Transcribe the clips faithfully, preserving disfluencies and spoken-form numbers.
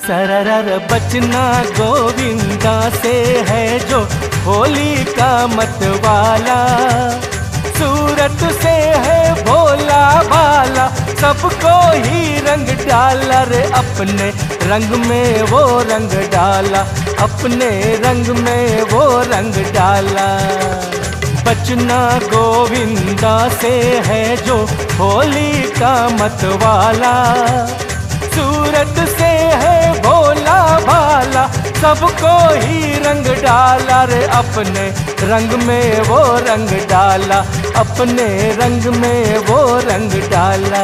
सररर बचना गोविंदा से है जो होली का मतवाला, सूरत से है भोला भाला, सबको ही रंग डाला रे अपने रंग में वो रंग डाला, अपने रंग में वो रंग डाला। बचना गोविंदा से है जो होली का मतवाला, सूरत से है भोला भाला, सबको ही रंग डाला रे अपने रंग में वो रंग डाला, अपने रंग में वो रंग डाला।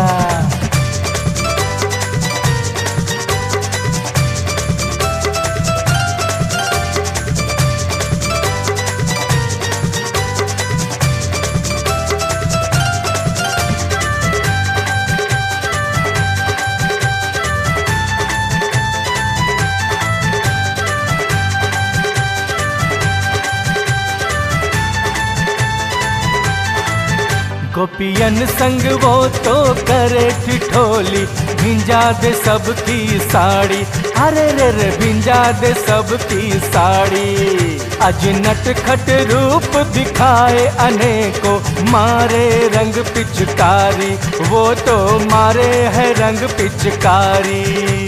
गोपियन संग वो तो करे ठिठोली, भिंजा दे सबकी साड़ी, अरे रे रे भिंजा दे सबकी साड़ी। आज नटखट रूप दिखाए अनेको, मारे रंग पिचकारी, वो तो मारे है रंग पिचकारी।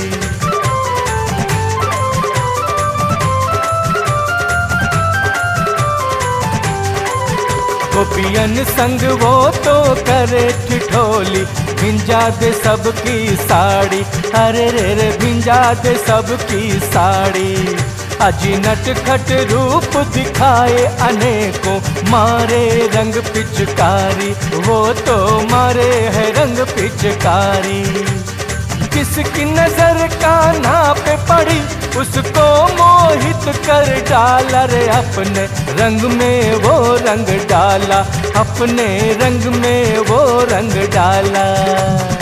गोपियन संग वो तो करे ठिठोली, भिंजा दे सबकी साड़ी, अरे रे रे भिंजा दे सबकी साड़ी। अजी नटखट रूप दिखाए अनेकों, मारे रंग पिचकारी, वो तो मारे है रंग पिचकारी। किसकी नजर कान्हा पे पड़ी, उसको मोहित कर डाला रे अपने रंग में वो रंग डाला, अपने रंग में वो रंग डाला।